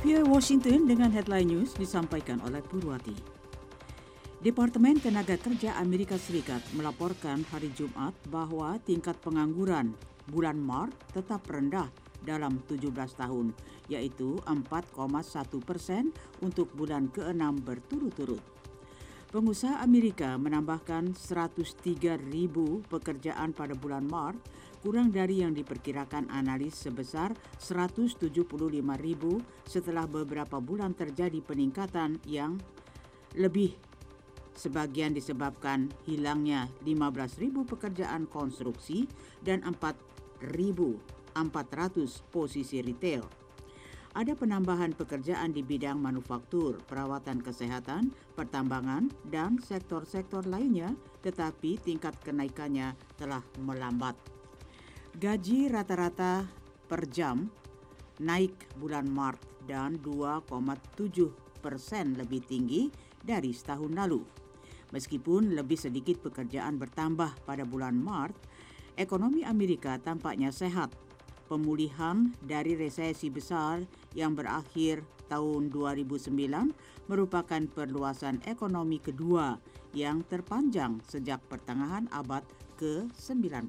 VOA Washington dengan headline news disampaikan oleh Purwati. Departemen Tenaga Kerja Amerika Serikat melaporkan hari Jumat bahwa tingkat pengangguran bulan Maret tetap rendah dalam 17 tahun, yaitu 4,1% untuk bulan ke-6 berturut-turut. Pengusaha Amerika menambahkan 103.000 pekerjaan pada bulan Maret, kurang dari yang diperkirakan analis sebesar 175.000 setelah beberapa bulan terjadi peningkatan yang lebih sebagian disebabkan hilangnya 15.000 pekerjaan konstruksi dan 4.400 posisi retail. Ada penambahan pekerjaan di bidang manufaktur, perawatan kesehatan, pertambangan, dan sektor-sektor lainnya, tetapi tingkat kenaikannya telah melambat. Gaji rata-rata per jam naik bulan Maret dan 2,7% lebih tinggi dari setahun lalu. Meskipun lebih sedikit pekerjaan bertambah pada bulan Maret, ekonomi Amerika tampaknya sehat. Pemulihan dari resesi besar yang berakhir tahun 2009 merupakan perluasan ekonomi kedua yang terpanjang sejak pertengahan abad ke-19.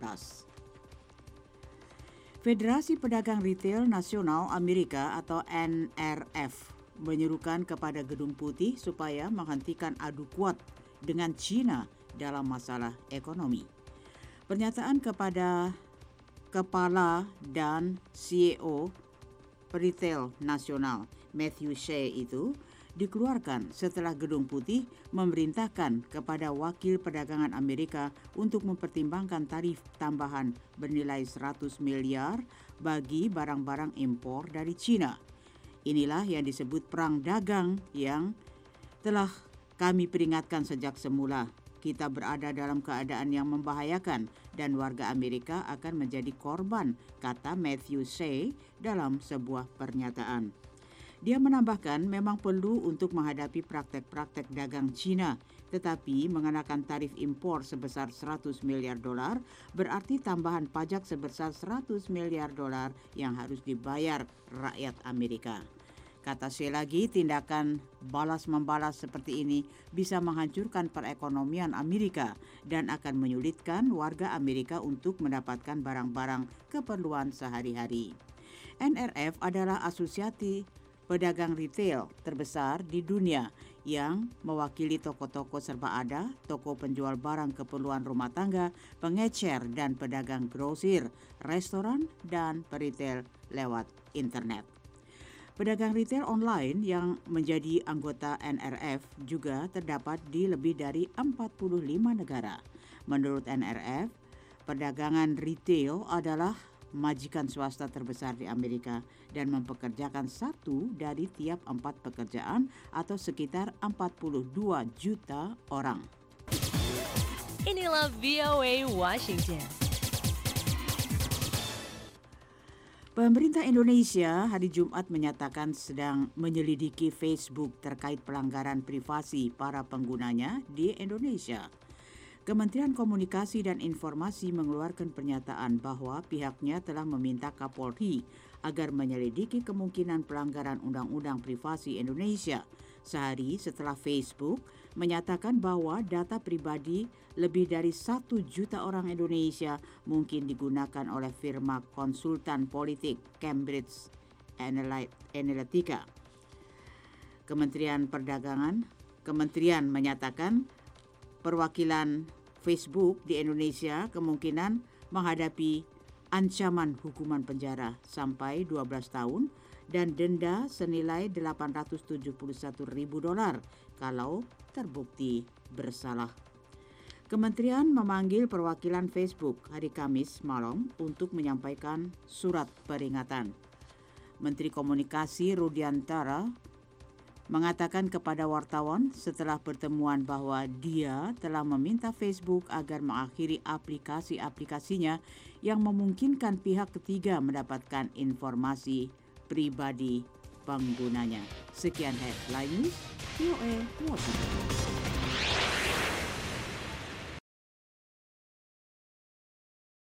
Federasi Pedagang Retail Nasional Amerika atau NRF menyerukan kepada Gedung Putih supaya menghentikan adu kuat dengan China dalam masalah ekonomi. Pernyataan kepada Kepala dan CEO Retail Nasional Matthew Shea itu dikeluarkan setelah Gedung Putih memerintahkan kepada Wakil Perdagangan Amerika untuk mempertimbangkan tarif tambahan bernilai 100 miliar bagi barang-barang impor dari China. Inilah yang disebut perang dagang yang telah kami peringatkan sejak semula. Kita berada dalam keadaan yang membahayakan dan warga Amerika akan menjadi korban, kata Matthew Shea dalam sebuah pernyataan. Dia menambahkan memang perlu untuk menghadapi praktek-praktek dagang Cina, tetapi mengenakan tarif impor sebesar 100 miliar dolar berarti tambahan pajak sebesar 100 miliar dolar yang harus dibayar rakyat Amerika. Kata Shea lagi, tindakan balas-membalas seperti ini bisa menghancurkan perekonomian Amerika dan akan menyulitkan warga Amerika untuk mendapatkan barang-barang keperluan sehari-hari. NRF adalah asosiasi pedagang retail terbesar di dunia yang mewakili toko-toko serba ada, toko penjual barang keperluan rumah tangga, pengecer dan pedagang grosir, restoran dan peritel lewat internet. Pedagang retail online yang menjadi anggota NRF juga terdapat di lebih dari 45 negara. Menurut NRF, perdagangan retail adalah majikan swasta terbesar di Amerika dan mempekerjakan 1 dari tiap 4 pekerjaan atau sekitar 42 juta orang. Inilah VOA Washington. Pemerintah Indonesia hari Jumat menyatakan sedang menyelidiki Facebook terkait pelanggaran privasi para penggunanya di Indonesia. Kementerian Komunikasi dan Informasi mengeluarkan pernyataan bahwa pihaknya telah meminta Kapolri agar menyelidiki kemungkinan pelanggaran Undang-Undang Privasi Indonesia sehari setelah Facebook menyatakan bahwa data pribadi lebih dari 1 juta orang Indonesia mungkin digunakan oleh firma konsultan politik Cambridge Analytica. Kementerian menyatakan perwakilan Facebook di Indonesia kemungkinan menghadapi ancaman hukuman penjara sampai 12 tahun dan denda senilai $871.000 kalau terbukti bersalah. Kementerian memanggil perwakilan Facebook hari Kamis malam untuk menyampaikan surat peringatan. Menteri Komunikasi Rudiantara mengatakan kepada wartawan setelah pertemuan bahwa dia telah meminta Facebook agar mengakhiri aplikasi-aplikasinya yang memungkinkan pihak ketiga mendapatkan informasi pribadi penggunanya. Sekian headline news, VOA Washington.